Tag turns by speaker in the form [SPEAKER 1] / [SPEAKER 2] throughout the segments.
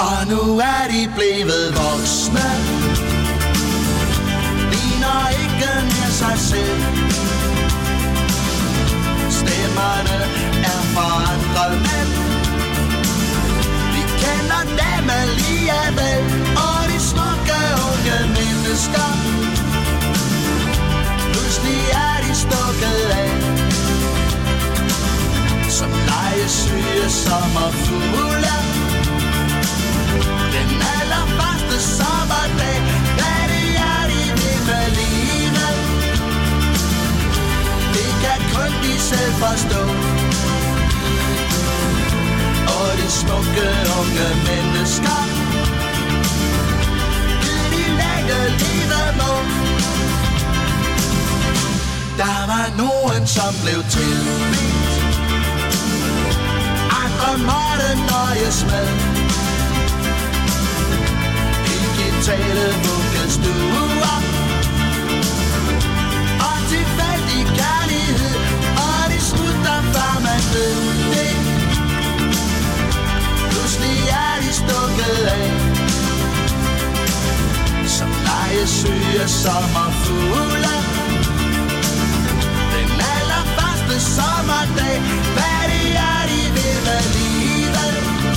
[SPEAKER 1] Og nu er de blevet voksne, ligner ikke mere sig selv. Stemmerne er forandrede, vi kender dem alligevel. Og de smukke unge mennesker, pludselig er de stukket af. Som legesyge sommerfugle, den allerførste sommerdag. Hvad det er, de vil med livet, det kan kun de selv forstå. Og de smukke unge mennesker, de lægge livet må. Der var nogen, som blev tilbedt, andre måtte nøjes med digitale vuggestuer og tilfældig kærlighed. Og de slutter før man ved det, pludselig er de stukket af. Som legesyge sommerfugle, den allerførste sommerdag. Hvad det er, de vil med livet,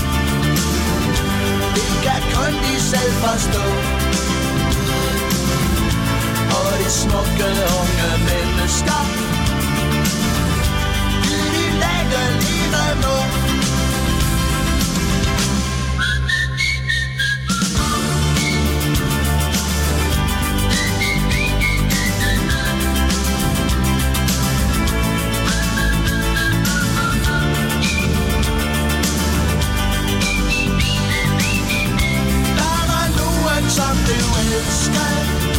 [SPEAKER 1] det kan kun de selv forstå. Og de smukke unge mennesker, de lægger livet må. Som blev elsket,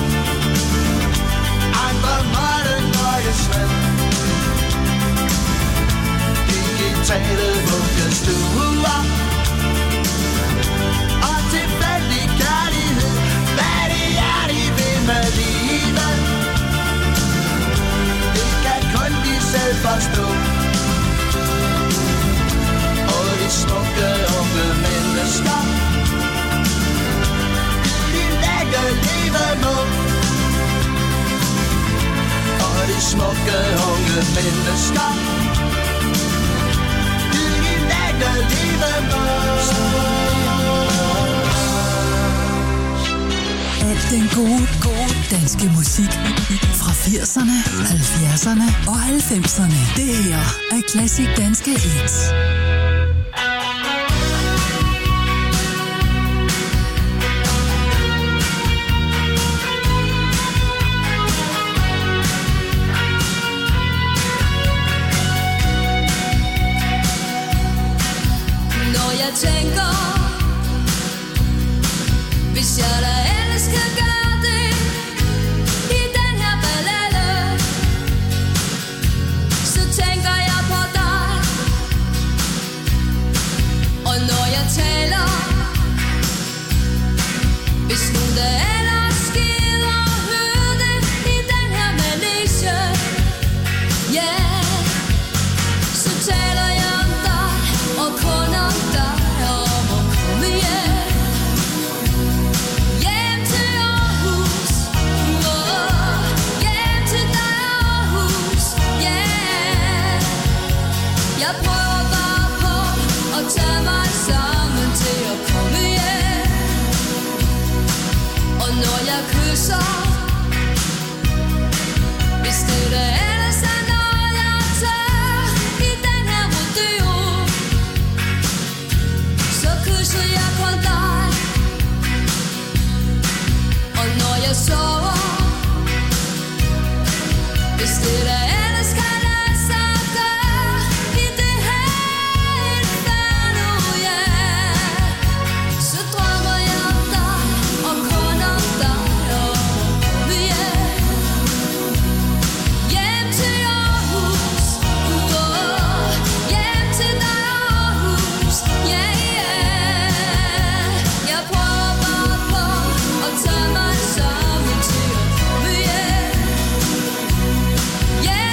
[SPEAKER 1] andre måtte nøjes med digitale vuggestuer og tilfældig kærlighed. Hvad det er, de vil med livet, det kan kun de selv forstå. Og de smukke unge mennesker, livet må. Og de smukke unge mennesker, de lægger livet må.
[SPEAKER 2] Al den gode danske musik fra 80'erne, 70'erne og 90'erne. Det her er Classic Danske Hits.
[SPEAKER 3] Tænker, hvis jeg da ellers kan gøre det i den her ballade, så tænker jeg på dig. Og når jeg taler, hvis nogen der ellers gider høre det i den her manege, yeah, så taler jeg om dig og kun om dig. Jeg prøver bare på at tage mig sammen til at komme hjem. Og når jeg kysser, hvis det der ellers er noget jeg tager i den her rodeo, så kysser jeg på dig. Og når jeg sover, hvis det der ellers kan lade sig gøre i det her inferno, yeah, så drømmer jeg om dig og kun om dig og om hjem. Hjem til Aarhus, hjem til dig Aarhus, yeah, yeah. Jeg prøver bare på at tage mig sammen til at komme hjem. Yeah.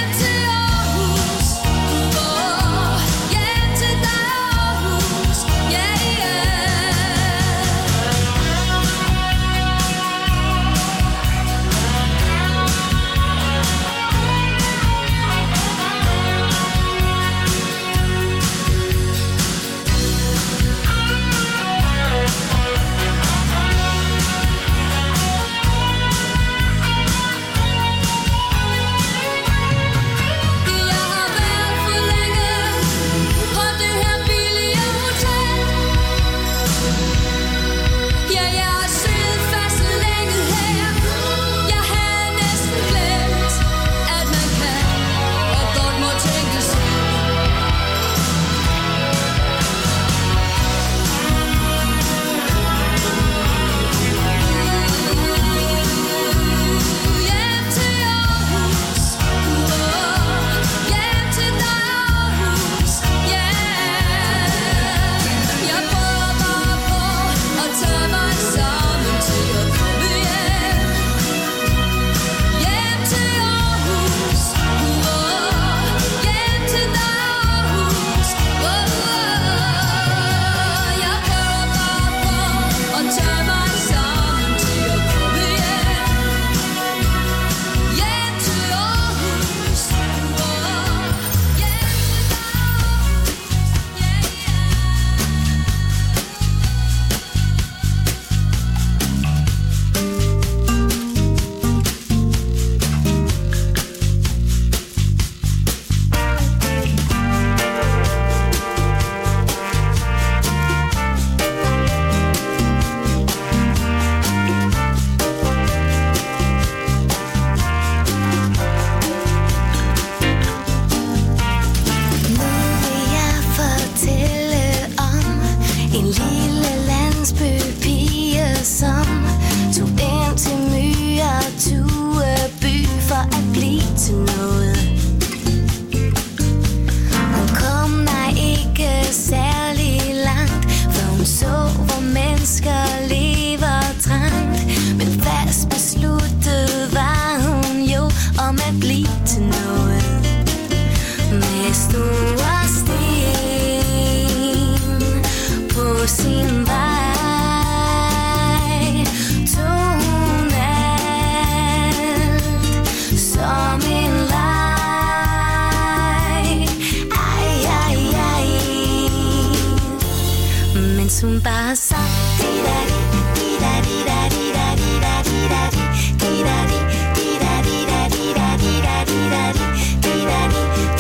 [SPEAKER 3] mens hun bare sang di-da-di, di-da-di-da-di-da-di-da-di-da-di, di-da-di, di-da-di-da-di-da-di-da-di-da-di, di-da-di,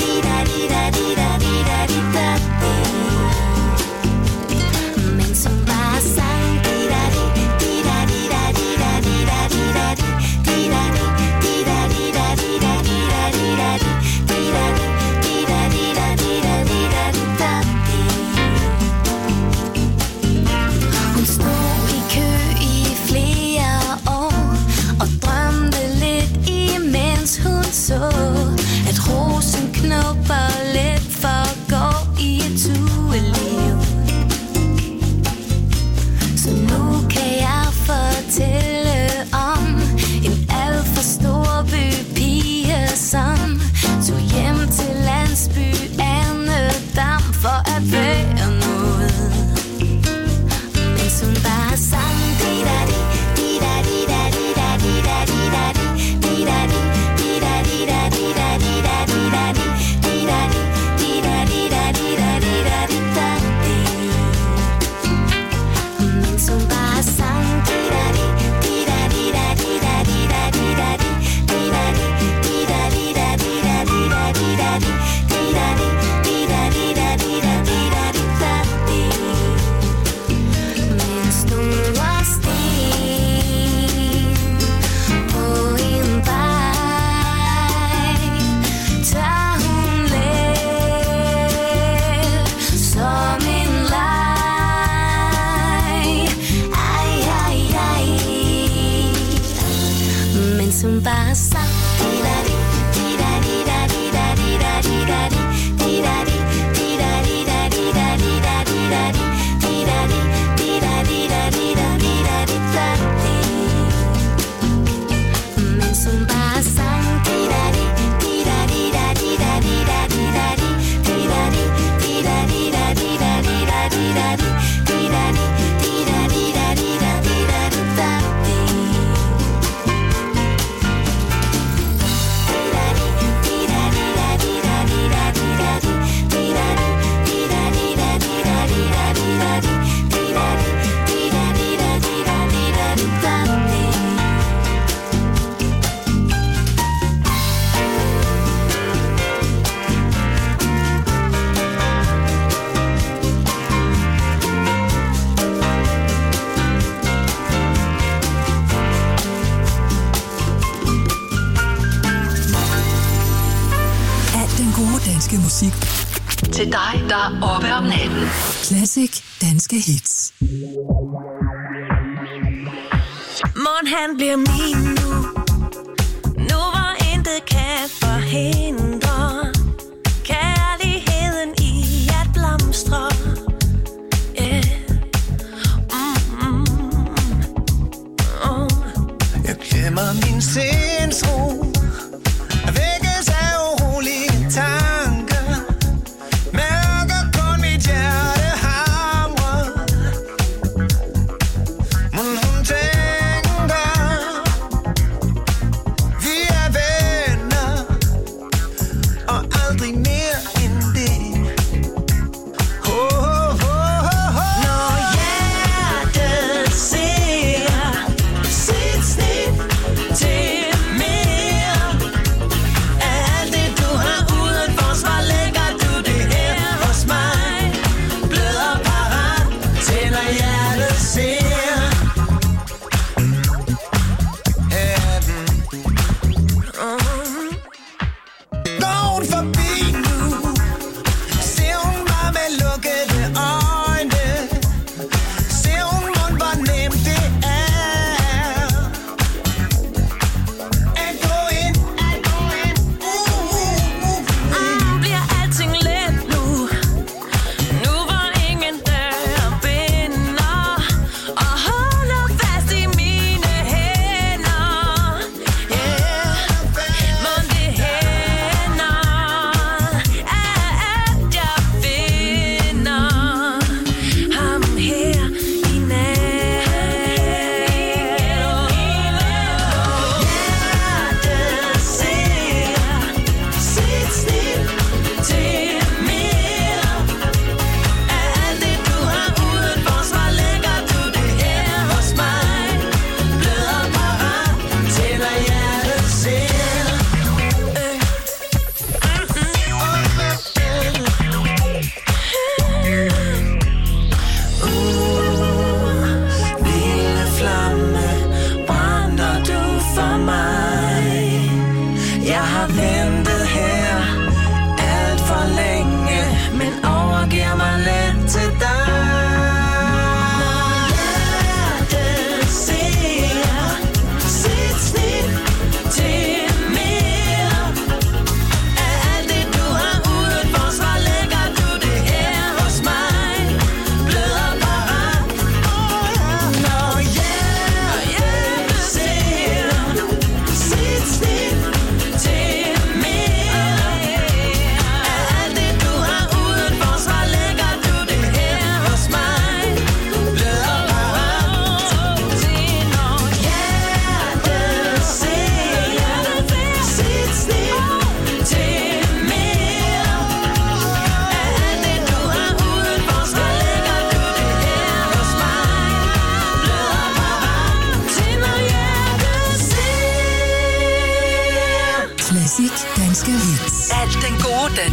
[SPEAKER 3] di-da-di-da-di-da-di-da-di-da-di. Mens hun bare sang di-da-di, di-da-di-da-di-da-di-da-di-da-di, di-da-di, di-da-di-da-di-da-di-da-di-da-di, di-da-di, di-da-di-da-di-da-di-da-di-da-di. Hun stod i kø i flere år og drømte lidt imens hun så, at rosen knupper lidt forgår i et tueliv. Så nu kan jeg fortælle om en alt for stor bypige, som tog hjem til landsby Annedam for at være noget. Mens hun bare sang di-da-di, di-da-di-da-di-da-di-da-di-da-di, di-da-di, di-da-di-da-di-da-di-da-di-da-di, di-da-di, di-da-di-da-di-da-di-da-di-da-di. Mens hun bare sang di-da-di, di-da-di-da-di-da-di-da-di-da-di, di-da-di, di-da-di-da-di-da-di-da-di-da-di, di-da-di, di-da-di-da-di-da-di-da-di-da-di. Mens hun var sten på en vej, tager hun let som en leg. Ej, ej, ej. Mens hun bare sang di-da-di, di-da-di-da-di-da-di-da-di-da-di, di-da-di, di-da-di-da-di-da-di-da-di-da-di, di-da-di, di-da-di-da-di-da-di-da-di-da-di. Mens hun bare sang di-da-di, di-da-di-da-di-da-di-da-di-da-di, di-da-di, di-da-di-da-di-da-di-da-di-da-di, di-da-di, di-da-di-da-di-da-di-da-di-da-di.
[SPEAKER 2] Al den gode danske musik til dig, der er oppe om natten. Classic danske hits.
[SPEAKER 4] Mon han bliver min nu, nu hvor intet kan forhindre kærligheden i at blomstre. Yeah.
[SPEAKER 1] Jeg glemmer min sindsro, vækkes af urolige tanker, mærker kun mit hjerte hamre. Men hun tænker, vi er venner,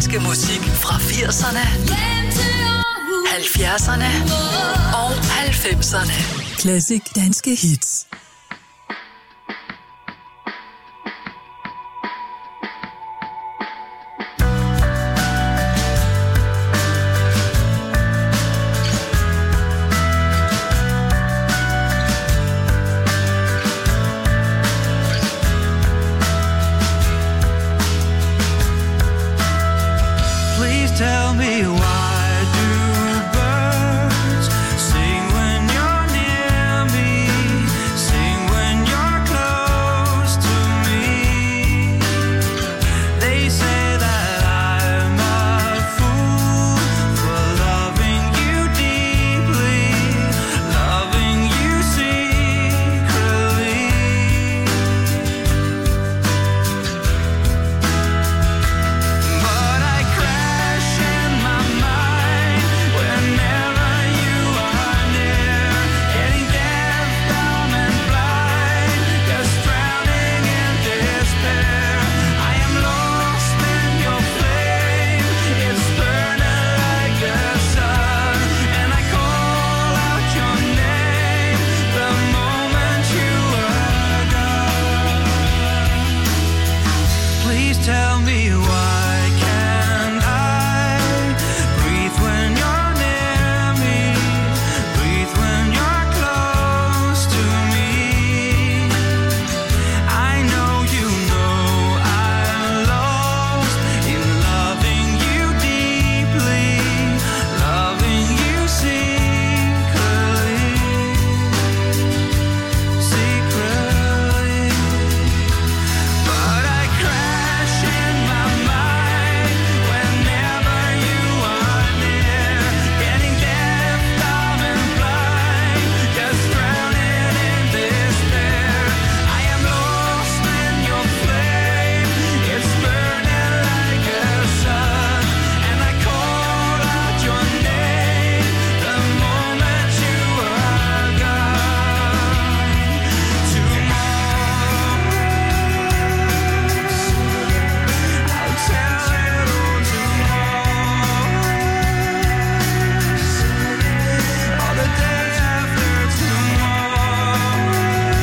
[SPEAKER 2] danske musik fra 80'erne, 70'erne og 90'erne. Classic danske hits.
[SPEAKER 1] Tell me why do birds sing when you're near me, sing when you're close to me. They say that I'm a fool for loving you deeply, loving you secretly. But I crash in my mind whenever you are near, getting deaf, dumb and blind, just drowning in despair. I am lost in your flame, it's burning like the sun, and I call out your name the moment you are gone. Please tell me why can't I breathe when you're near me, breathe when you're close to me. I know you know I'm lost in loving you deeply, loving you secretly, secretly. But I crash in my mind whenever you are near, getting deaf, dumb and blind, just drowning in despair. I am lost in your flame, it's burning like a sun, and I call out your name the moment you are gone. Tomorrow I'll tell it all tomorrow, or the day after tomorrow.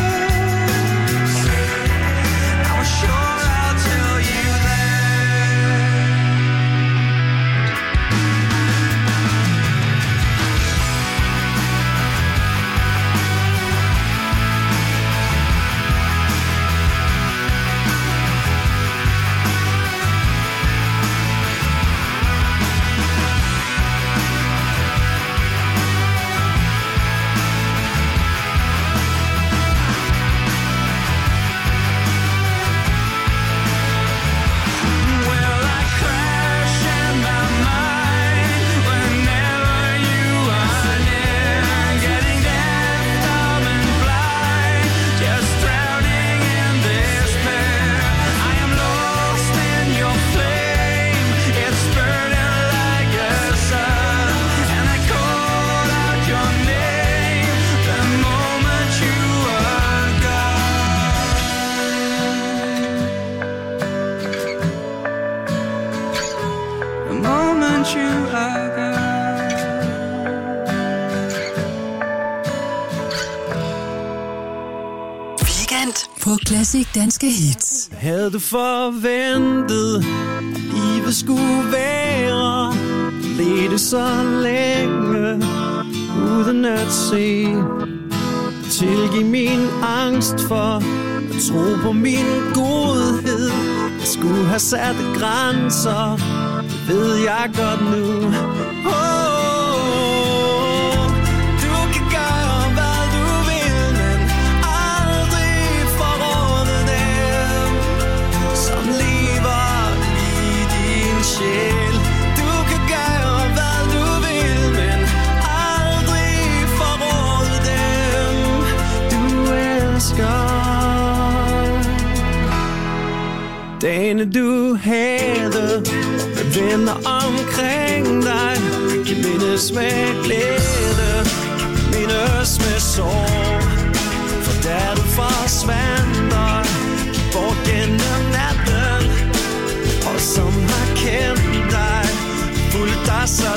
[SPEAKER 1] I'm sure I'll tell you Well, I crash in my mind whenever you are near, getting deaf, dumb and blind, just drowning in despair. I am lost in your flame, it's burning like a sun, and I call out your name the moment you are gone. The moment you are gone.
[SPEAKER 2] Weekend på Classic danske hits.
[SPEAKER 5] Havde du forventet, livet skulle være, ledte så længe, uden at se. Tilgiv min angst for at tro på min godhed. Jeg skulle have sat grænser, det ved jeg godt nu. Du kan gøre, hvad du vil, men aldrig forråde dem, som lever i din sjæl. Du kan gøre, hvad du vil, men aldrig forråde dem, du elsker. Dagene du havde med venner omkring dig, kan mindes med glæde, mindes med sorg. For da du forsvandt dig bort gennem natten, og som har kendt dig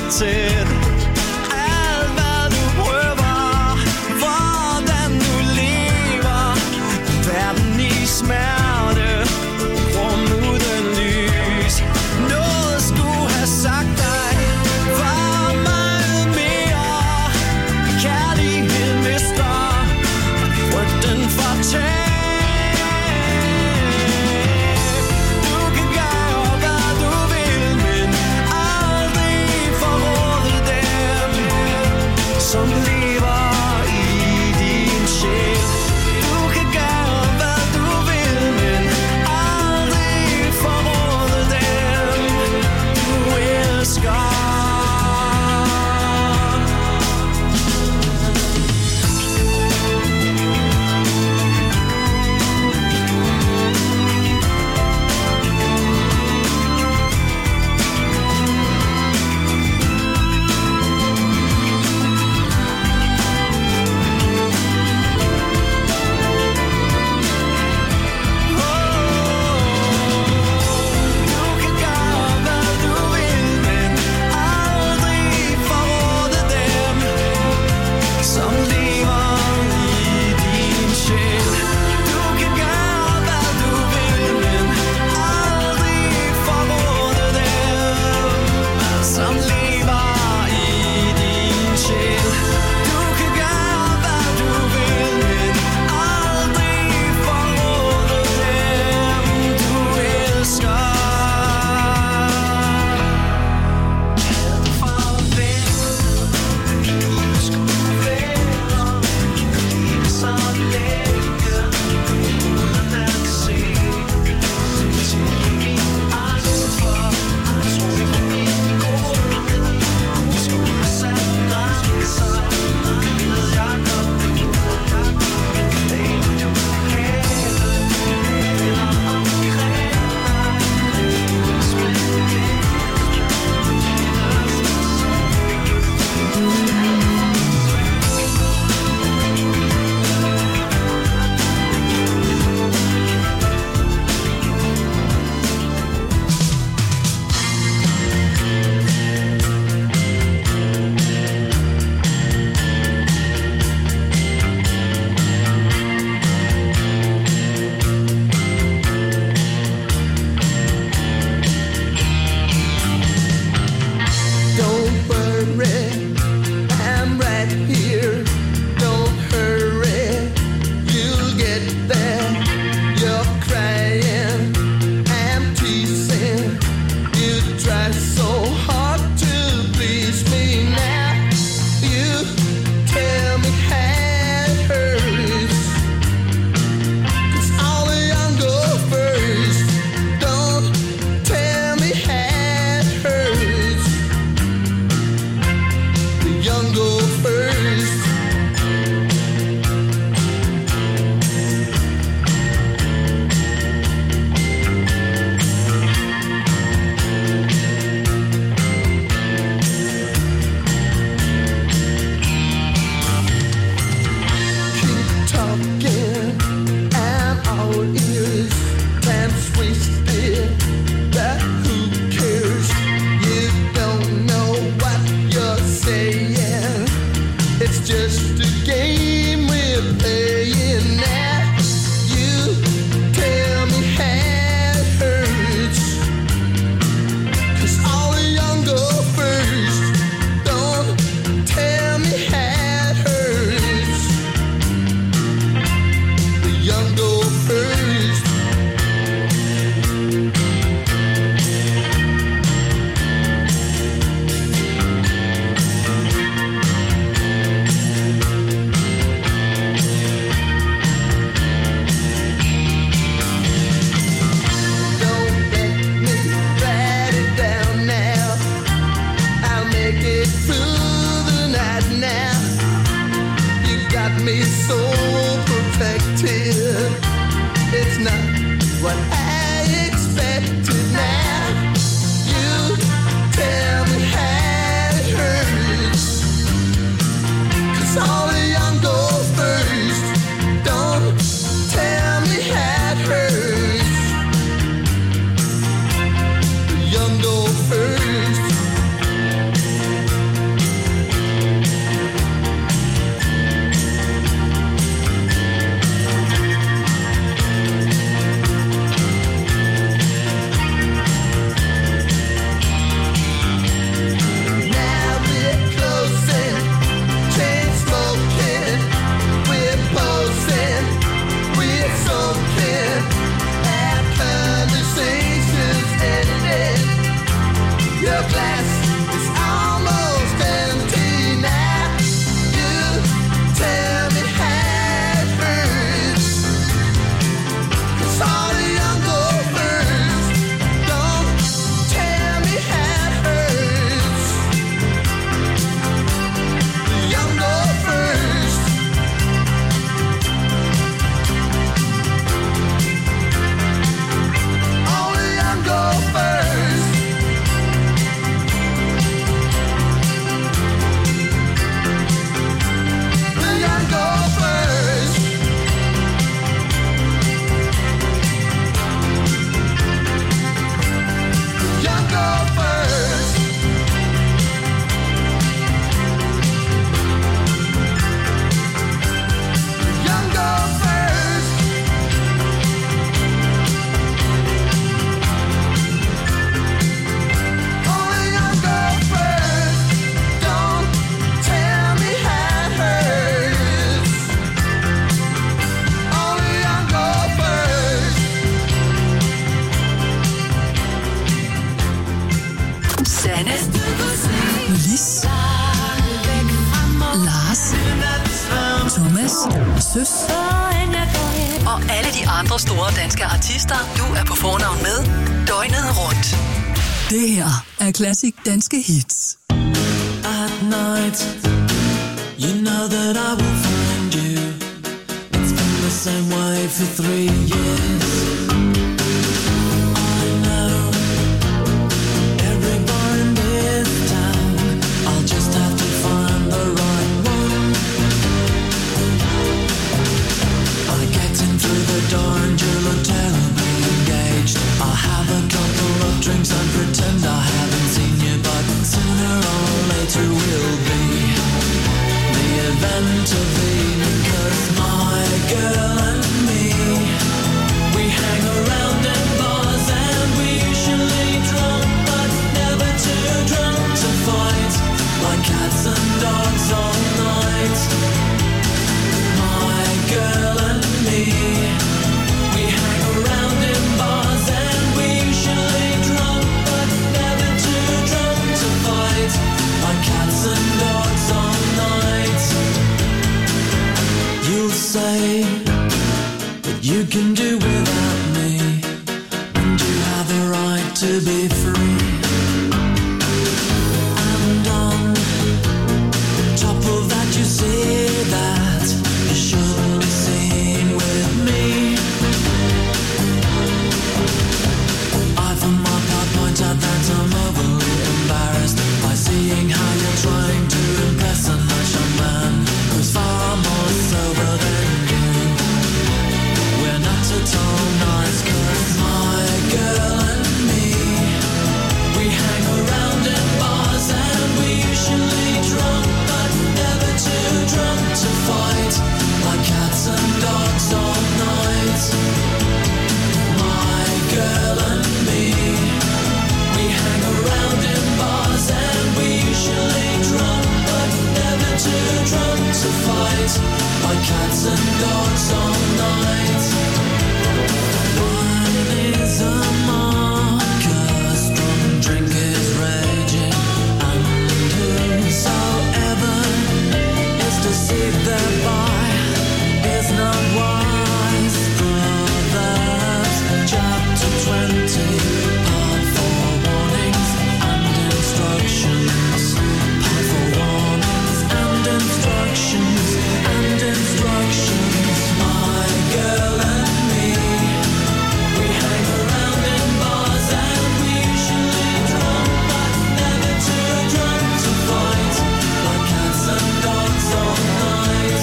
[SPEAKER 5] tæt. Alt hvad du prøver, hvordan du lever. Verden i smerte, rum uden lys. Noget skulle have sagt dig, var meget mere. Kærlighed mister, frygten fortæller. Som lever i din sjæl. Du kan gøre hvad du vil, men aldrig forråde dem du elsker.
[SPEAKER 2] Lars, Thomas, Søs og alle de andre store danske artister, du er på fornavn med døgnet rundt. Det her er Classic Danske Hits.
[SPEAKER 5] At night, you know that I will find you. It's been the same way for 3 years. I know every bar in this town. I'll just have to find the right one. I get in through the door and you look terribly engaged. I'll have a couple of drinks and pretend I haven't seen you, but sooner or later will be the event of the evening. 'Cause my girl and me, we hang around in bars and we usually drunk, but never too drunk to fight, like cats and dogs all night. My girl and me, we hang around in bars and we usually drunk, but never too drunk to fight, like cats and dogs all night. You'll say that you can do without me, and you have the right to be free. And on top of that, you say that you shouldn't be seen with me. I for my part point out that I'm overly embarrassed by seeing how you're trying to impress a nice man who's far more sober than you. We're not at all nice, 'cause my girl and me, we hang around in bars and we usually drunk, but never too drunk to fight, like cats and dogs all night. My girl and me, we hang around in bars and we usually drunk, but never too drunk to fight, like cats and dogs all night. One is a marker, strong drink is raging, and whosoever is deceived thereby is not wise. Proverbs chapter 20, part 4, warnings and instructions. Part 4, warnings and instructions, and instructions. My girl and me, we hang around in bars and we usually drunk, but never too drunk to fight, like cats and dogs all night.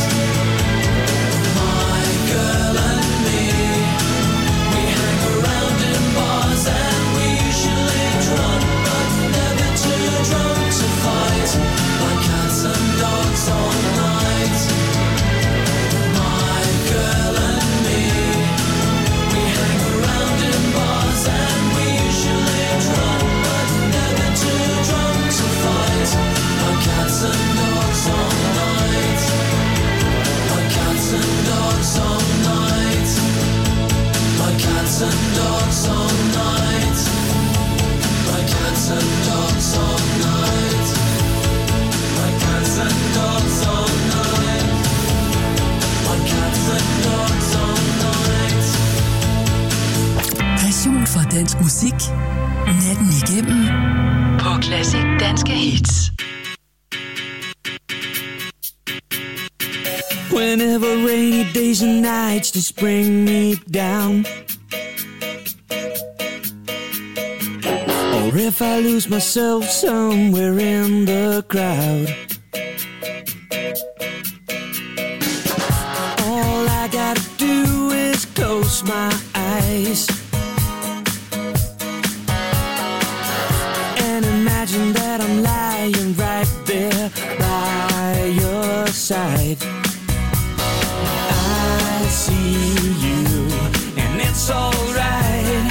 [SPEAKER 5] My girl and me, we hang around in bars and we usually drunk, but never too drunk to fight, like cats and dogs all night. My girl and me, we hang around in bars and we usually drunk, but never too drunk to fight, like cats and dogs all night. Like cats and dogs all night. Like cats and dogs all night. Like cats and dogs all night. Like cats and dogs all night. Like cats and dogs all night.
[SPEAKER 2] Passion for dansk musik. Natten igennem. På Classic Danske Hits.
[SPEAKER 5] Whenever rainy days and nights just bring me down, or if I lose myself somewhere in the crowd, all I gotta do is close my eyes and imagine that I'm lying right there by your side. I see you and it's alright.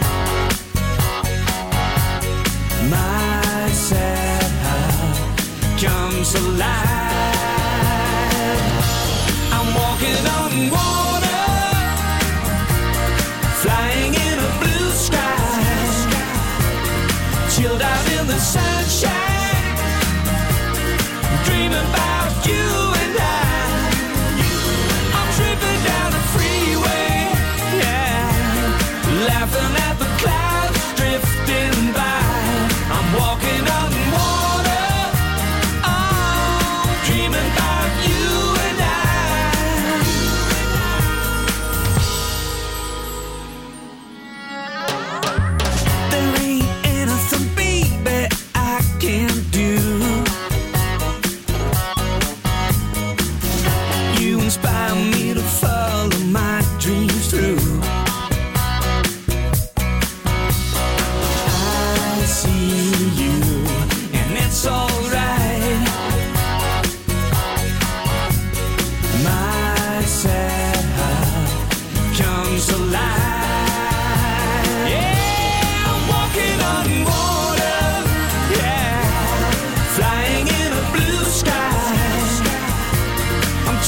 [SPEAKER 5] My sad heart comes alive. I'm walking on water, flying in a blue sky, chilled out in the sunshine, dreaming about you.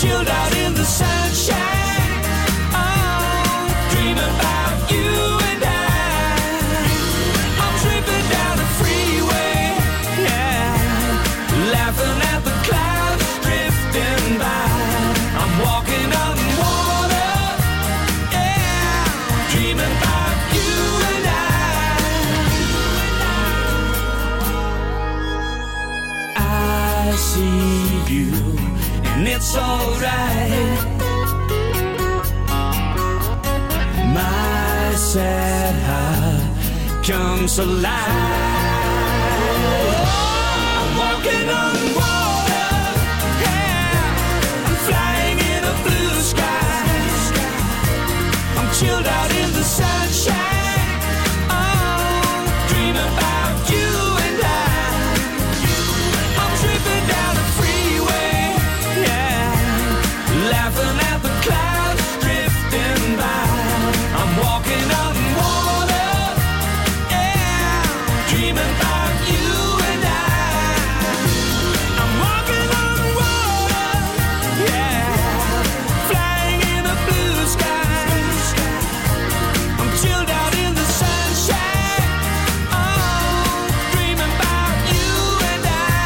[SPEAKER 1] chilled out in the sunshine. Oh, dreaming about you and I. I'm tripping down the freeway, yeah, laughing at the clouds drifting by. I'm walking on water, yeah, dreaming about you and I see you, and it's alright. My sad heart comes alive. I'm walking on water, yeah, I'm flying in a blue sky. I'm chilled out in the sunshine. Oh, dreaming about you and I. I'm tripping down the freeway, yeah, laughing at the clouds drifting by. I'm walking on water, yeah, dreaming about you and I. I'm walking on water, yeah, flying in a blue sky. I'm chilled out in the sunshine. Oh, dreaming about you and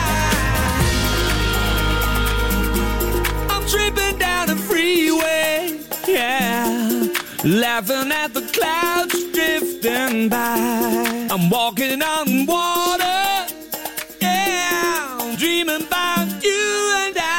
[SPEAKER 1] I. I'm tripping down the freeway, yeah, laughing at the clouds drifting by. I'm walking on water, yeah, I'm dreaming about you and I.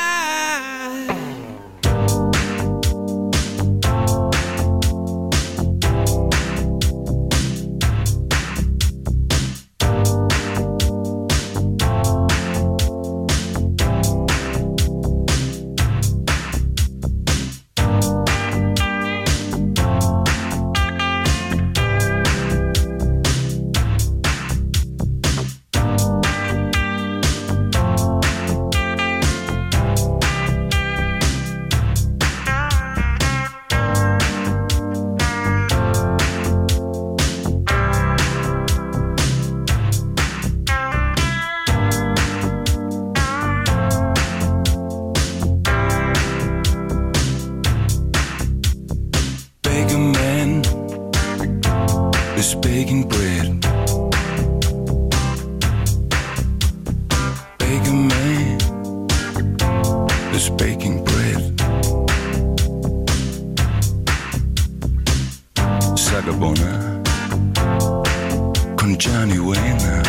[SPEAKER 1] Baker man is baking bread. Baker man is baking bread. Sagabona con Johnny Wayne.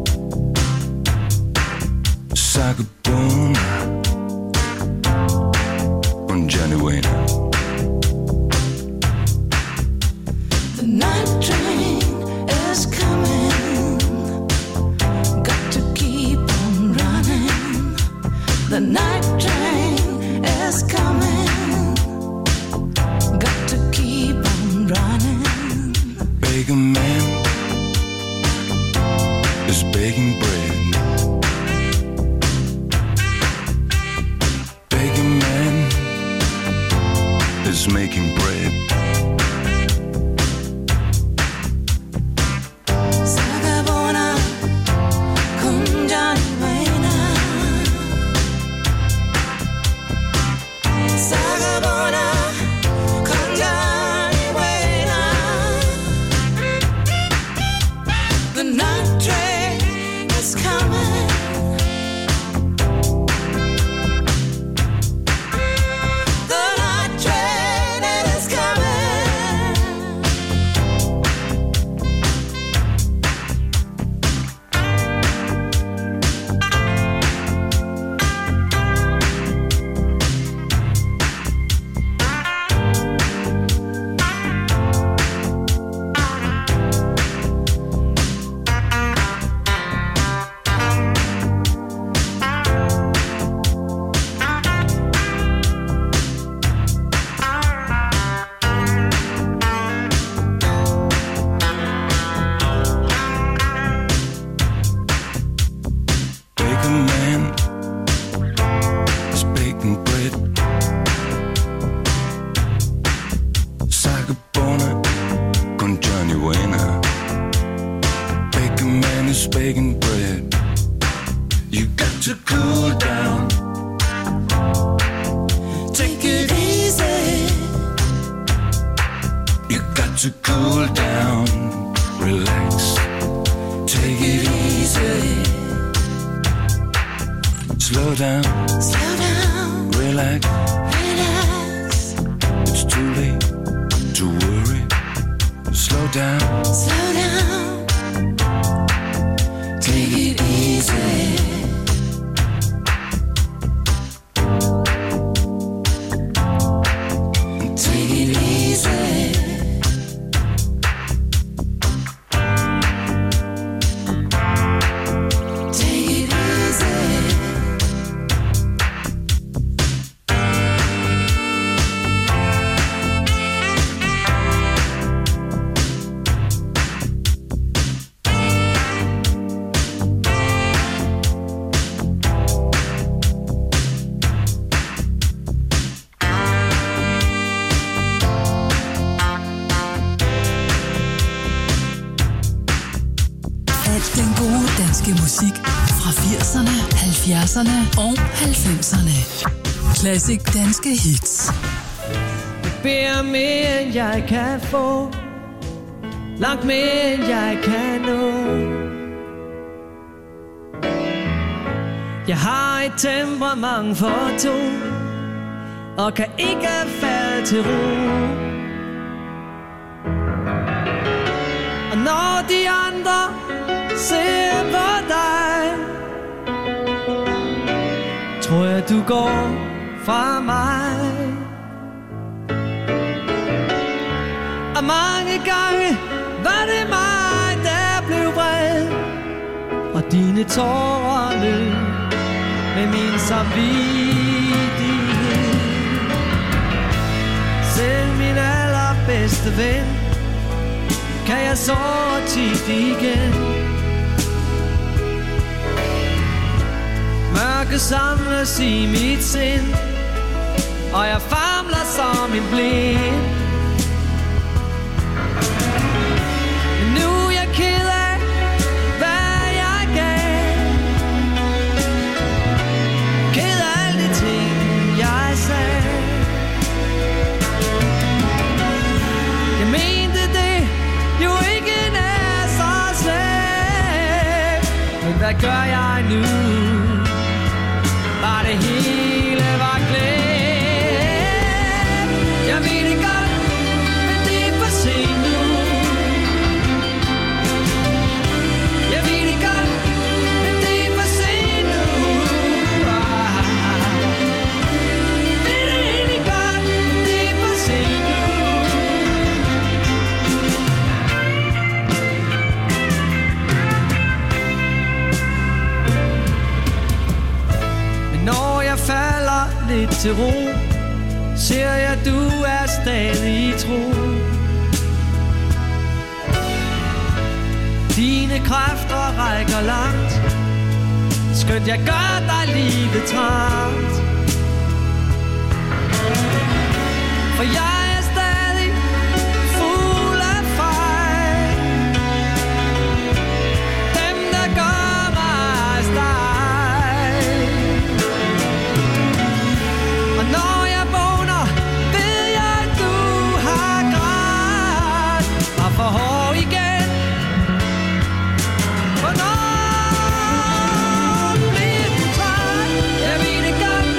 [SPEAKER 1] Sagabona con Johnny Wayne.
[SPEAKER 3] The night train is coming. Got to keep on running. The night train is coming. Got to keep on running.
[SPEAKER 1] Baker man is baking bread. Baker man is making bread.
[SPEAKER 3] Sagabona con Johnny Wayne. Sagabona con Johnny Wayne. The night train is coming. The night train is coming.
[SPEAKER 1] to cool down, relax, take it easy. Slow down, relax. It's too late to worry. Slow down, take it easy. Take it easy.
[SPEAKER 2] Den gode danske musik fra 80'erne, 70'erne og 90'erne. Classic danske hits.
[SPEAKER 5] Jeg beder mere end jeg kan få, langt mere end jeg kan nå. Jeg har et temperament for to, og kan ikke falde til ro. Og når de andre ser på dig, tror jeg du går fra mig. Og mange gange var det mig, der blev vred, og dine tårer løb med min samvittighed. Selv min allerbedste ven kan jeg såre tit igen. Mørke samles i mit sind, og jeg famler som en blind. Men nu er jeg ked af, hvad jeg gav. Ked af alle de ting, jeg sagde. Jeg mente det jo ikke er så slemt. Men hvad gør jeg nu? Var det hele var glemt. Jeg ved det godt, men det er for sent nu. Jeg ved det godt, men det er for sent nu. Ved det egentlig godt, men det er for sent nu. Når jeg falder lidt til ro, ser jeg, du er stadig tro. Dine kræfter rækker langt, skønt jeg gør dig livet trangt. For jeg er stadig fuld af fejl, dem der gør mig stejl. Og når jeg vågner, ved jeg, at du har grædt og for hård igen. Hvornår bliver du træt? Jeg ved det godt,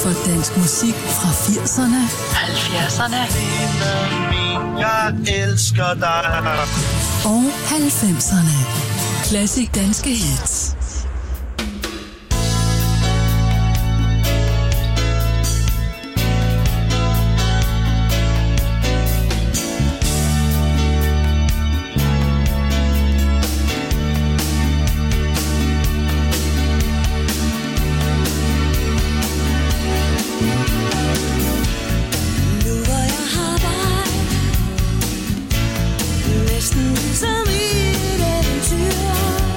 [SPEAKER 2] for dansk musik fra 80'erne, 70'erne
[SPEAKER 6] Jeg elsker dig.
[SPEAKER 2] og 90'erne. Classic danske hits.
[SPEAKER 3] Som i et eventyr.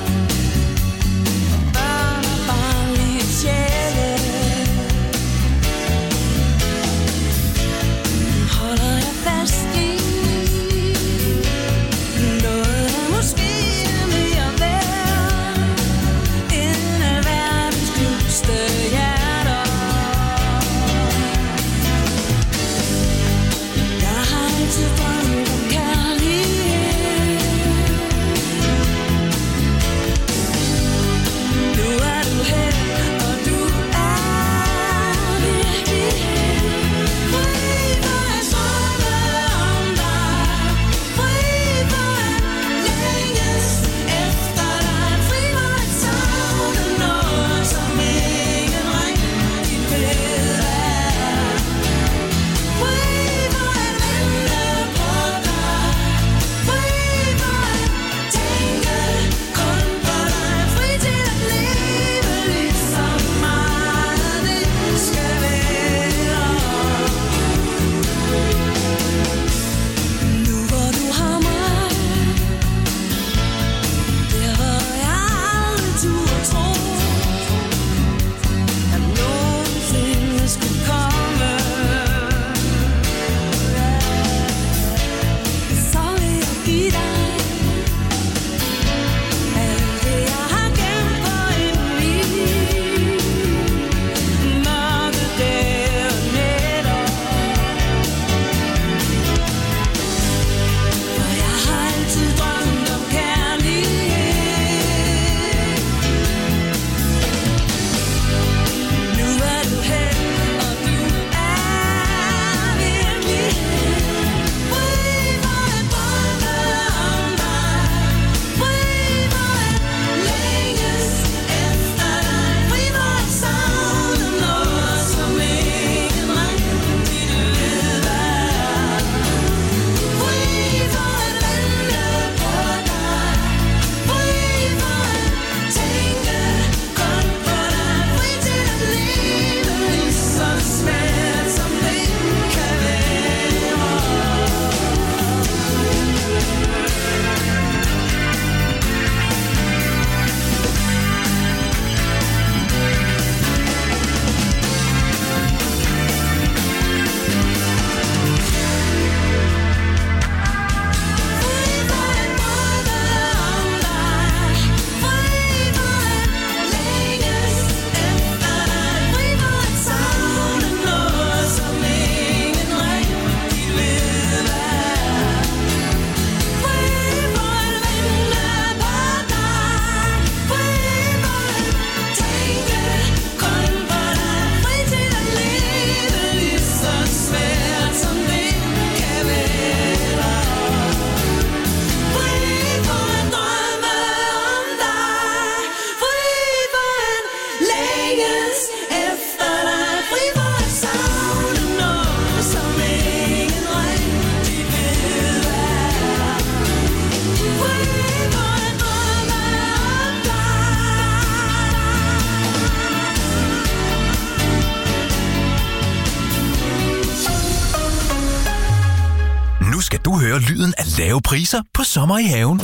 [SPEAKER 7] skal du høre lyden af lave priser på sommer i haven.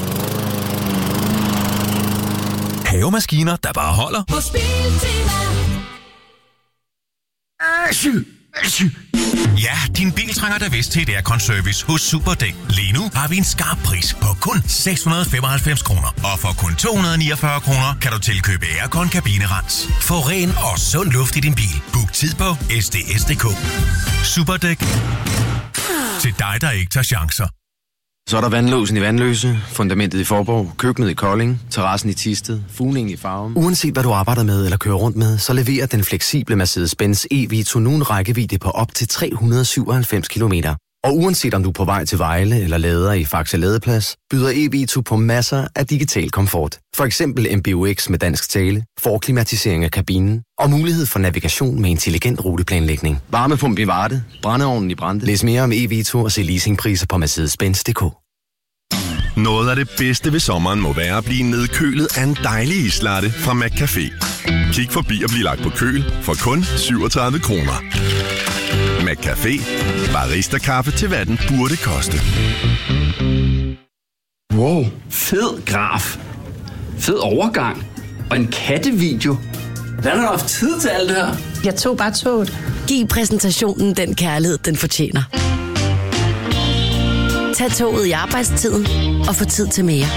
[SPEAKER 7] Havemaskiner, der bare holder.
[SPEAKER 3] På Biltema.
[SPEAKER 7] Ja, din bil trænger da vist til et aircon-service hos Superdæk. Lige nu har vi en skarp pris på kun 695 kroner. Og for kun 249 kroner kan du tilkøbe aircon-kabinerens. Få ren og sund luft i din bil. Book tid på sds.dk. Superdæk. Til dig, der ikke tager chancer.
[SPEAKER 8] Så er der vandlåsen i Vandløse, fundamentet i Forborg, køkkenet i Kolding, terrassen i Thisted, fugningen i Farum. Uanset hvad du arbejder med eller kører rundt med, så leverer den fleksible Mercedes-Benz e-Vito nu en rækkevidde på op til 397 kilometer. Og uanset om du er på vej til Vejle eller lader i Faxe Ladeplads, byder e-Vito på masser af digital komfort. For eksempel MBUX med dansk tale, forklimatisering af kabinen og mulighed for navigation med intelligent ruteplanlægning. Varmepump i Varde, brændeovnen i Brande. Læs mere om e-Vito og se leasingpriser på Mercedes-Benz.dk.
[SPEAKER 9] Noget af det bedste ved sommeren må være at blive nedkølet af en dejlig islatte fra McCafé. Kig forbi og bliv lagt på køl for kun 37 kroner. McCafé. Barista-kaffe til hvad den burde koste.
[SPEAKER 10] Wow, fed graf. Fed overgang. Og en kattevideo. Hvordan har du haft tid til alt det her?
[SPEAKER 11] Jeg tog bare toget.
[SPEAKER 12] Giv præsentationen den kærlighed, den fortjener. Tag toget i arbejdstiden og få tid til mere.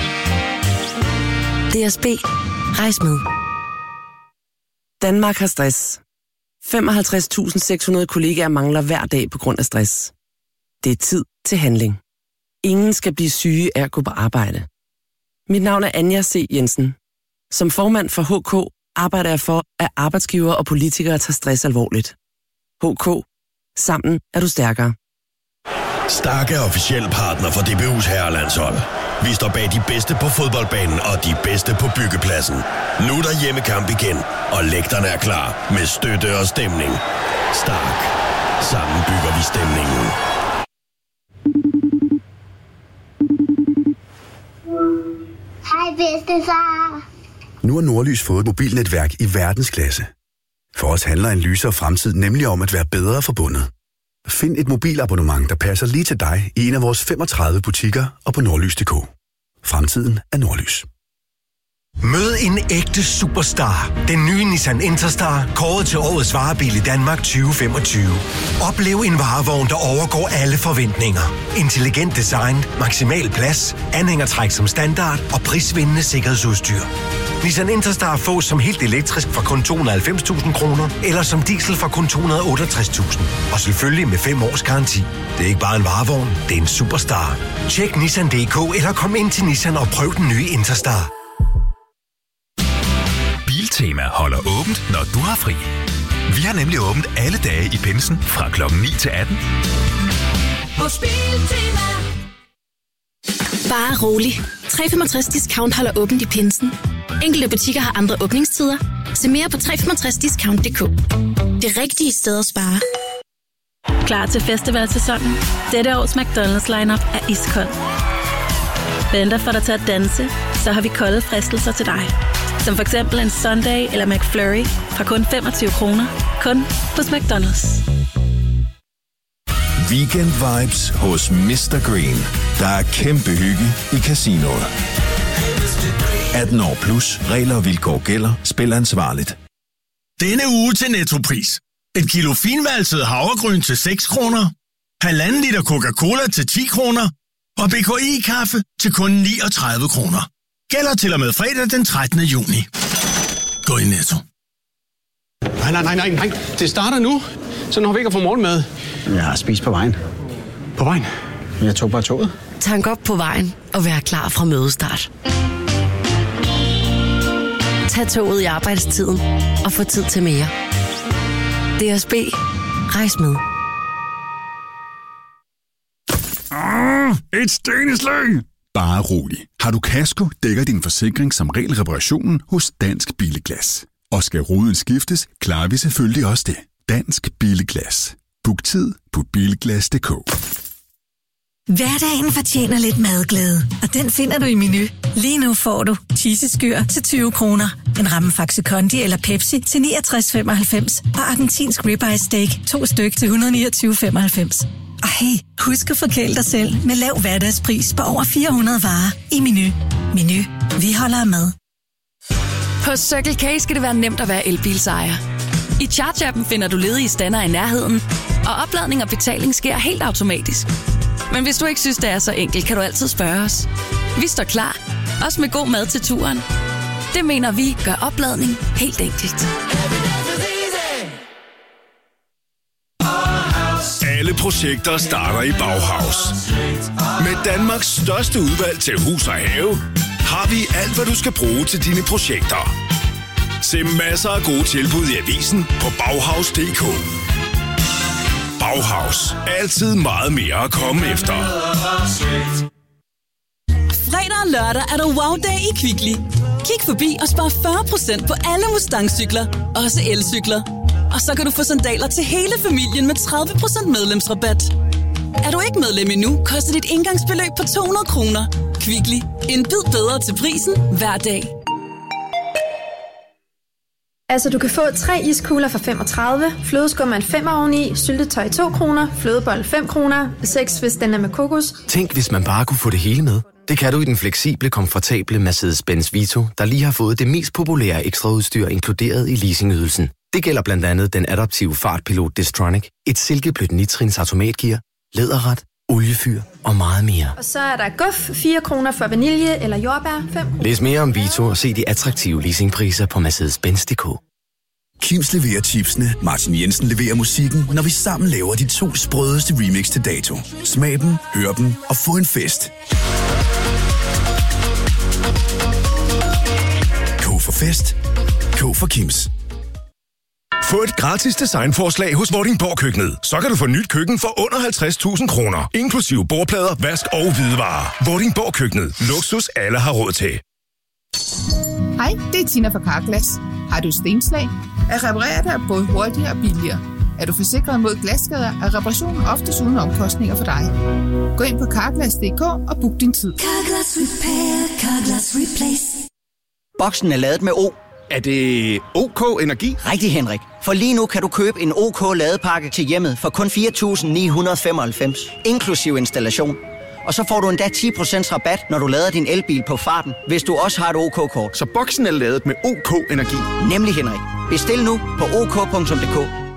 [SPEAKER 12] DSB. Rejs med.
[SPEAKER 13] Danmark har stress. 55.600 kollegaer mangler hver dag på grund af stress. Det er tid til handling. Ingen skal blive syge af at gå på arbejde. Mit navn er Anja C. Jensen. Som formand for HK arbejder jeg for, at arbejdsgivere og politikere tager stress alvorligt. HK. Sammen er du stærkere.
[SPEAKER 14] Stark er officiel partner for DBU's herrelandshold. Vi står bag de bedste på fodboldbanen og de bedste på byggepladsen. Nu er der hjemmekamp igen, og lægterne er klar med støtte og stemning. Stark. Sammen bygger vi stemningen.
[SPEAKER 15] Hej bedstefar.
[SPEAKER 16] Nu har Nordlys fået et mobilnetværk i verdensklasse. For os handler en lysere fremtid nemlig om at være bedre forbundet. Find et mobilabonnement, der passer lige til dig i en af vores 35 butikker og på nordlys.dk. Fremtiden er Nordlys.
[SPEAKER 17] Mød en ægte superstar. Den nye Nissan Interstar, kåret til årets varebil i Danmark 2025. Oplev en varevogn, der overgår alle forventninger. Intelligent design, maksimal plads, anhængertræk som standard og prisvindende sikkerhedsudstyr. Nissan Interstar fås som helt elektrisk for kun 290.000 kroner, eller som diesel for kun 268.000. Og selvfølgelig med 5 års garanti. Det er ikke bare en varevogn, det er en superstar. Tjek Nissan.dk eller kom ind til Nissan og prøv den nye Interstar.
[SPEAKER 7] Biltema holder åbent, når du har fri. Vi har nemlig åbent alle dage i pinsen fra klokken 9 til 18.
[SPEAKER 3] Hos Biltema.
[SPEAKER 18] Bare rolig. 365 Discount holder åbent i pinsen. Enkelte butikker har andre åbningstider. Se mere på 365discount.dk. Det rigtige sted at spare.
[SPEAKER 19] Klar til festivalsæsonen? Dette års McDonald's lineup er iskold. Venter for dig til at danse, så har vi kolde fristelser til dig. Som for eksempel en Sunday eller McFlurry fra kun 25 kroner. Kun hos McDonald's.
[SPEAKER 20] Weekend vibes hos Mr. Green. Der er kæmpe hygge i casinoet. 18 år plus. Regler og vilkår gælder. Spil ansvarligt.
[SPEAKER 21] Denne uge til Nettopris. Et kilo finvalset havregryn til 6 kroner. 1,5 liter Coca-Cola til 10 kroner. Og BKI-kaffe til kun 39 kroner. Gælder til og med fredag den 13. juni. Gå i Netto.
[SPEAKER 22] Nej. Det starter nu. Så når vi ikke har fået morgenmad. Jeg har spist på vejen. På vejen? Jeg tog bare toget.
[SPEAKER 12] Tank op på vejen og vær klar fra mødestart. Tag toget i arbejdstiden og få tid til mere. DSB. Rejs med.
[SPEAKER 23] Et steneslag! Bare rolig. Har du kasko, dækker din forsikring som regel reparationen hos Dansk Bilglas. Og skal ruden skiftes, klarer vi selvfølgelig også det. Dansk Bilglas. Book tid på bilglas.dk.
[SPEAKER 24] Hverdagen fortjener lidt madglæde, og den finder du i Menu. Lige nu får du cheeseskyr til 20 kroner, en ramme Faxe Kondi eller Pepsi til 69,95 og argentinsk ribeye steak 2 styk til 129,95. Og hey, husk at forkæle dig selv med lav hverdagspris på over 400 varer i Menu. Menu. Vi holder med.
[SPEAKER 2] På Circle K skal det være nemt at være elbilsejer. I Charge-appen finder du ledige stander i nærheden, og opladning og betaling sker helt automatisk. Men hvis du ikke synes, det er så enkelt, kan du altid spørge os. Vi står klar, også med god mad til turen. Det mener vi gør opladning helt enkelt.
[SPEAKER 9] Alle
[SPEAKER 14] projekter starter i Bauhaus. Med Danmarks største udvalg til hus og have, har vi alt, hvad du skal bruge til dine projekter. Se masser af gode tilbud i avisen på Bauhaus.dk. Bauhaus. Altid meget mere at komme efter.
[SPEAKER 1] Fredag og lørdag er der wow-dag i Kvickly. Kig forbi og spar 40% på alle Mustang-cykler, også elcykler. Og så kan du få sandaler til hele familien med 30% medlemsrabat. Er du ikke medlem endnu, koster dit indgangsbeløb på 200 kroner. Kvickly. En bid bedre til prisen hver dag.
[SPEAKER 4] Altså, du kan få 3 iskugler for 35, flødeskum 5 oveni, syltetøj 2 kroner, flødebold 5 kroner, 6 hvis den er med kokos.
[SPEAKER 8] Tænk, hvis man bare kunne få det hele med. Det kan du i den fleksible, komfortable Mercedes-Benz Vito, der lige har fået det mest populære ekstraudstyr inkluderet i leasingydelsen. Det gælder blandt andet den adaptive fartpilot Distronic, et silkeblødt nitrins automatgear, læderret, oliefyr og meget mere.
[SPEAKER 4] Og så er der guf 4 kroner for vanilje eller jordbær 5 kroner.
[SPEAKER 8] Læs mere om Vito og se de attraktive leasingpriser på Mercedes-Benz.dk.
[SPEAKER 16] Kims leverer chipsene, Martin Jensen leverer musikken, når vi sammen laver de 2 sprødeste remix til dato. Smag dem, hør dem og få en fest. K for fest. K for Kims.
[SPEAKER 14] Få et gratis designforslag hos Vordingborg Køkkenet. Så kan du få nyt køkken for under 50.000 kroner. Inklusive bordplader, vask og hvidevarer. Vordingborg Køkkenet. Luksus alle har råd til.
[SPEAKER 5] Hej, det er Tina fra Carglass. Har du stenslag? At reparere dig både hurtigere og billigere. Er du forsikret mod glasskader, er reparationen oftest uden omkostninger for dig. Gå ind på Carglass.dk og book din tid.
[SPEAKER 11] Carglass Repair, Carglass Replace.
[SPEAKER 25] Boksen er ladet med O.
[SPEAKER 26] Er det OK Energi?
[SPEAKER 25] Rigtig, Henrik. For lige nu kan du købe en OK ladepakke til hjemmet for kun 4.995, inklusiv installation. Og så får du endda 10% rabat, når du lader din elbil på farten, hvis du også har et OK-kort.
[SPEAKER 26] Så boksen er ladet med OK Energi?
[SPEAKER 25] Nemlig, Henrik. Bestil nu på OK.dk.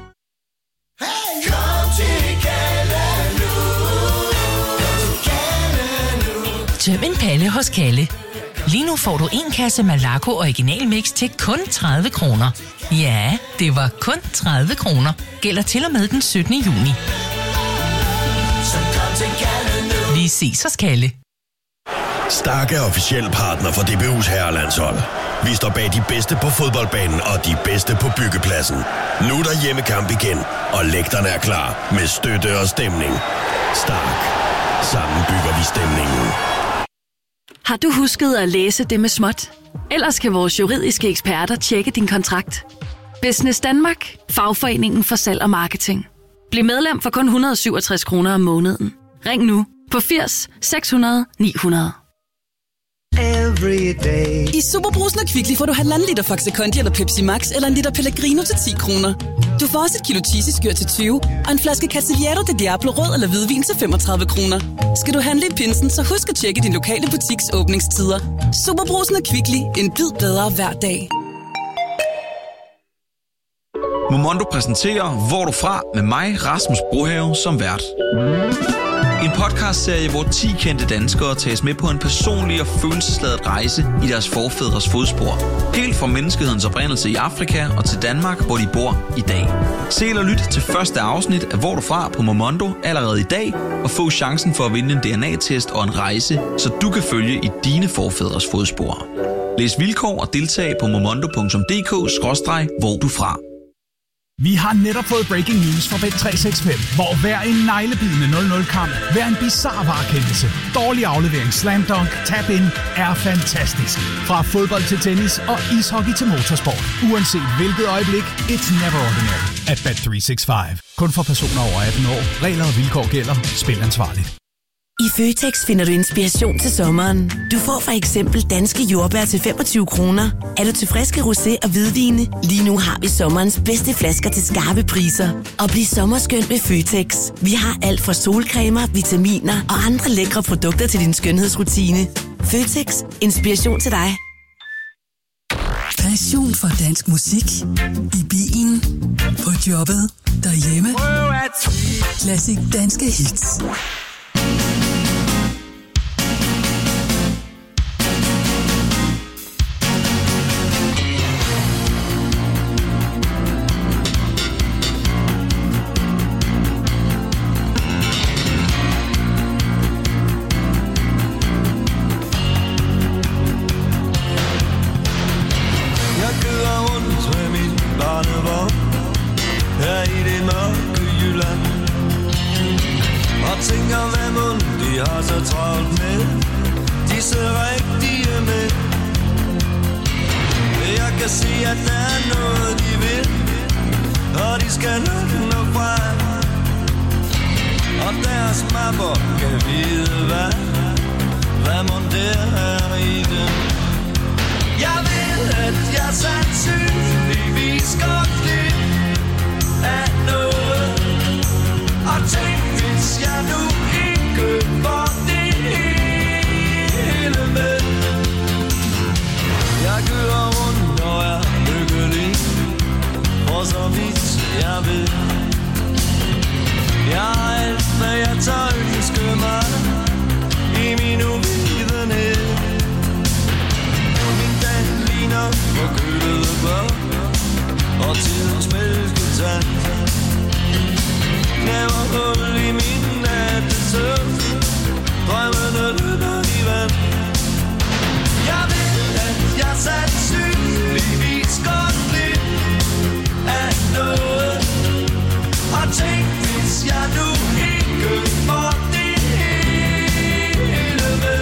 [SPEAKER 27] Tøm en palle hos Kalle. Lige nu får du en kasse Malaco Original Mix til kun 30 kroner. Ja, det var kun 30 kroner. Gælder til og med den 17. juni. Vi ses hos Kalle.
[SPEAKER 14] Stark er officiel partner for DBU's herrelandshold. Vi står bag de bedste på fodboldbanen og de bedste på byggepladsen. Nu er der hjemmekamp igen, og lægterne er klar med støtte og stemning. Stark. Sammen bygger vi stemningen.
[SPEAKER 12] Har du husket at læse det med småt? Ellers kan vores juridiske eksperter tjekke din kontrakt. Business Danmark. Fagforeningen for salg og marketing. Bliv medlem for kun 167 kroner om måneden. Ring nu på 80 600 900.
[SPEAKER 1] I Superbrusen og Kvickly får du 1,5 liter Faxe Kondi eller Pepsi Max eller en liter Pellegrino til 10 kroner. Du får også et kilo cheesy-skyr til 20 og en flaske Castillejo de Diablo rød eller hvidvin til 35 kroner. Skal du handle i pinsen, så husk at tjekke din lokale butiks åbningstider. Superbrusen og Kvickly. En bid bedre hver dag.
[SPEAKER 28] Momondo præsenterer Hvor du fra med mig, Rasmus Brohave, som vært. En podcastserie, hvor 10 kendte danskere tages med på en personlig og følelsesladet rejse i deres forfædres fodspor. Helt fra menneskehedens oprindelse i Afrika og til Danmark, hvor de bor i dag. Se eller lyt til første afsnit af Hvor du fra på Momondo allerede i dag, og få chancen for at vinde en DNA-test og en rejse, så du kan følge i dine forfædres fodspor. Læs vilkår og deltag på momondo.dk/hvor du fra.
[SPEAKER 29] Vi har netop fået breaking news fra Bet365, hvor hver en neglebidende 0-0-kamp, hver en bizarre varekendelse, dårlig aflevering, slam dunk, tap-in er fantastisk. Fra fodbold til tennis og ishockey til motorsport. Uanset hvilket øjeblik, it's never ordinary at Bet365. Kun for personer over 18 år. Regler og vilkår gælder. Spil ansvarligt.
[SPEAKER 30] I Føtex finder du inspiration til sommeren. Du får for eksempel danske jordbær til 25 kroner. Er du til friske rosé og hvidvine? Lige nu har vi sommerens bedste flasker til skarpe priser. Og bliv sommerskønt med Føtex. Vi har alt fra solcremer, vitaminer og andre lækre produkter til din skønhedsrutine. Føtex. Inspiration til dig.
[SPEAKER 2] Passion for dansk musik. I bilen. På jobbet. Derhjemme. Klassik danske hits.
[SPEAKER 3] de har så travlt med disse rigtige mænd. Jeg kan se, at der er noget, de vil, og de skal nok nå frem. Og deres mapper kan vide, hvad mon der er i dem. Jeg ved, at jeg sandsynligvis godt lidt af noget. Og tænk, hvis jeg nu ikke får det hele med. Jeg kører rundt og er lykkelig, for så vidt jeg ved. Jeg har alt, hvad jeg tør ønske mig i min uvidenhed. Min dag ligner forkølede børn og tidens mælketand. Knæver hul i min nattesøvn, drømmene løber i vand. Jeg ved, at jeg sandsynligvis godt lidt af noget. Og tænk, hvis jeg nu ikke får det hele med.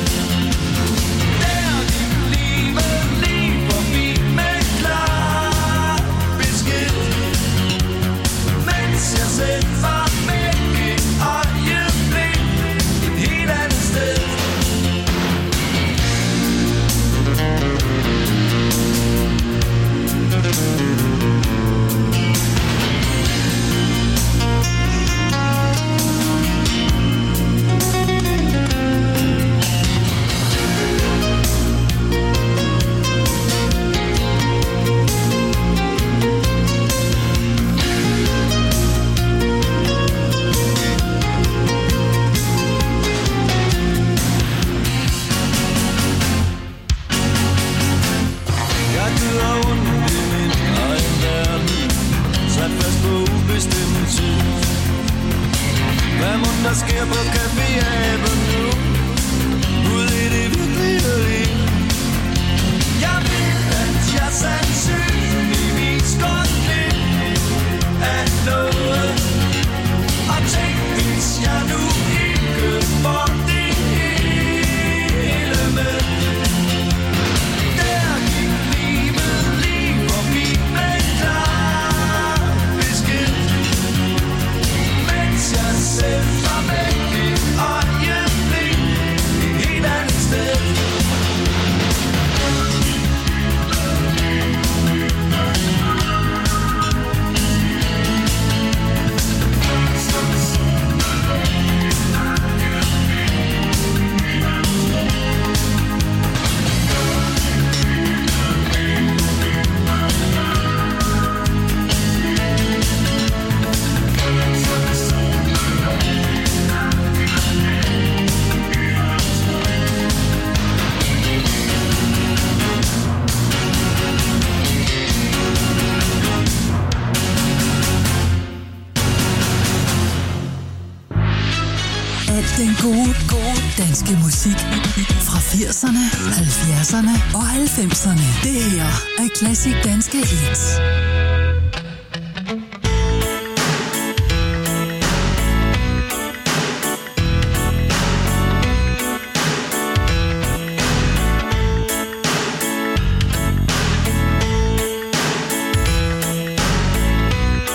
[SPEAKER 3] Der gik livet lige forbi med klar besked, mens jeg selv var med et øjeblik et helt andet sted. Hvad må der sker på Café Avenue ud i det virkelige liv? Jeg ved, at jeg sandsynligvis godt lidt af noget. Og tænk, hvis jeg nu ikke får det hele med. Der gik livet lige forbi med klar besked, mens jeg selv var med et øjeblik et helt andet sted.
[SPEAKER 2] Den gode danske musik fra 80'erne, 70'erne og 90'erne. Det her er Klassik Danske Hits.